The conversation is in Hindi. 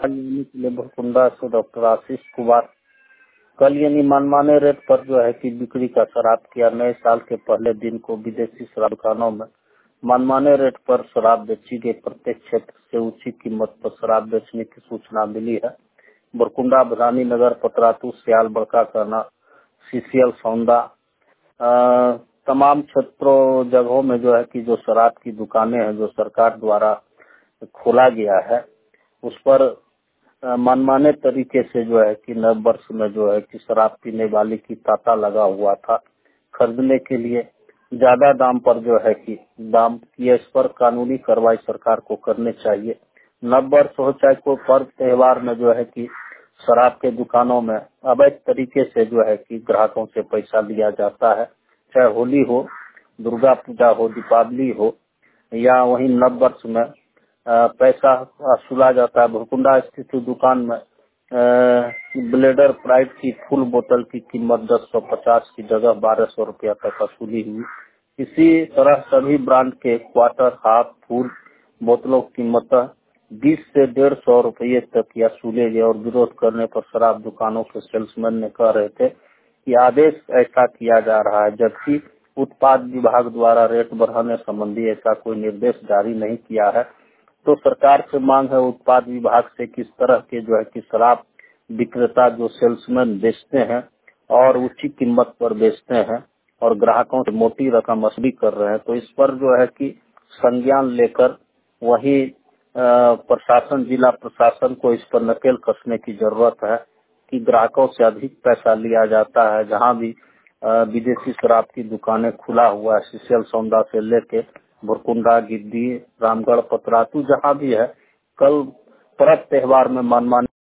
यानी के लिए भरकुंडा से डॉक्टर आशीष कुमार कल यानी मनमाने रेट पर जो है कि बिक्री का शराब किया। नए साल के पहले दिन को विदेशी शराब दुकानों में मनमाने रेट पर शराब बेची गई। प्रत्येक क्षेत्र से ऊंची कीमत पर शराब बेचने की सूचना मिली है। भरकुंडा, भरानी नगर, पतरातू, सियाल, बड़का कहना, सीसीएल, सौंदा तमाम क्षेत्रों जगहों में जो है कि जो शराब की दुकानें हैं जो सरकार द्वारा खोला गया है उस पर मनमाने तरीके से जो है कि नव वर्ष में जो है कि शराब पीने वाले की तांता लगा हुआ था। खरीदने के लिए ज्यादा दाम पर जो है कि दाम किए, इस पर कानूनी कार्रवाई सरकार को करनी चाहिए। नव वर्ष हो चाहे कोई पर्व त्योहार में जो है कि शराब के दुकानों में अवैध तरीके से जो है कि ग्राहकों से पैसा लिया जाता है। चाहे होली हो, दुर्गा पूजा हो, दीपावली हो या वही नव वर्ष में पैसा वसूला जाता है। भरकुंडा स्थित दुकान में ब्लेडर प्राइड की फुल बोतल की कीमत 1050 की जगह 1200 रुपया तक वसूली हुई। इसी तरह सभी ब्रांड के क्वार्टर, हाफ, फुल बोतलों की कीमत 20 से 150 रुपये तक वसूले गए और विरोध करने पर शराब दुकानों के सेल्समैन ने कह रहे थे कि आदेश ऐसा किया जा रहा है, जबकि उत्पाद विभाग द्वारा रेट बढ़ाने संबंधी ऐसा कोई निर्देश जारी नहीं किया है। तो सरकार से मांग है उत्पाद विभाग से किस तरह के जो है कि शराब विक्रेता जो सेल्समैन बेचते हैं और ऊंची कीमत पर बेचते हैं और ग्राहकों से मोटी रकम वसूली कर रहे हैं, तो इस पर जो है कि संज्ञान लेकर वही प्रशासन, जिला प्रशासन को इस पर नकेल कसने की जरूरत है कि ग्राहकों से अधिक पैसा लिया जाता है। जहां भी विदेशी शराब की दुकानें खुला हुआ है, सीसीएल, सौंदा से लेके भरकुंडा, गिद्दी, रामगढ़, पतरातू जहां भी है, कल पर्व त्योहार में मनमानी